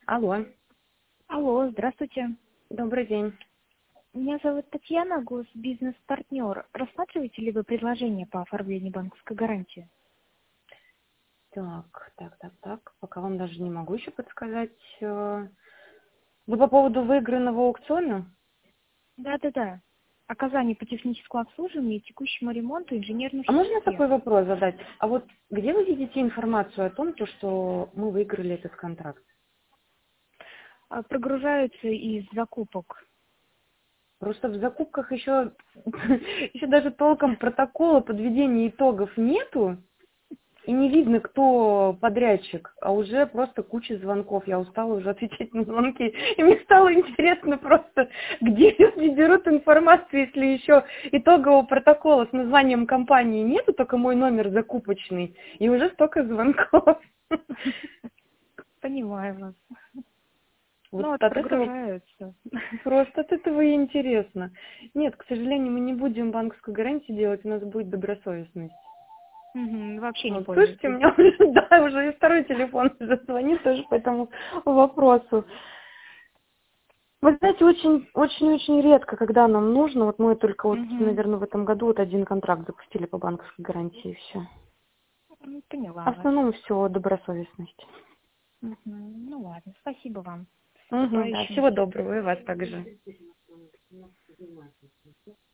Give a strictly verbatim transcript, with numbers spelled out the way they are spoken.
Алло, Алло, здравствуйте. добрый день. Меня зовут Татьяна, госбизнес-партнер. Рассматриваете ли вы предложение по оформлению банковской гарантии? Так, так, так, так. Пока вам даже не могу еще подсказать. э, Вы по поводу выигранного аукциона? Да-да-да. Оказание по техническому обслуживанию и текущему ремонту инженерных А можно систем. такой вопрос задать? А вот где вы видите информацию о том, то, что мы выиграли этот контракт? А, Прогружаются из закупок. Просто в закупках еще, еще даже толком протокола подведения итогов нету. И не видно, кто подрядчик, а уже просто куча звонков. Я устала уже отвечать на звонки. И мне стало интересно просто, где люди берут информацию, если еще итогового протокола с названием компании нету, только мой номер закупочный, и уже столько звонков. Понимаю вас. Вот Ну вот, от этого, прогружаются. просто от этого и интересно. Нет, к сожалению, мы не будем банковскую гарантию делать, у нас будет добросовестность. Мгм, Вообще не Вот, слышите, у пользуетесь. меня уже, да, уже и второй телефон уже звонит тоже по этому вопросу. Вы знаете, очень, очень-очень редко, когда нам нужно, вот мы только вот, Мгм. наверное, в этом году вот один контракт запустили по банковской гарантии, и все. Ну, В Поняла вас. основном все добросовестность. Мгм. Ну ладно, спасибо вам. С Угу, да, наступающим. всего доброго, и вас также.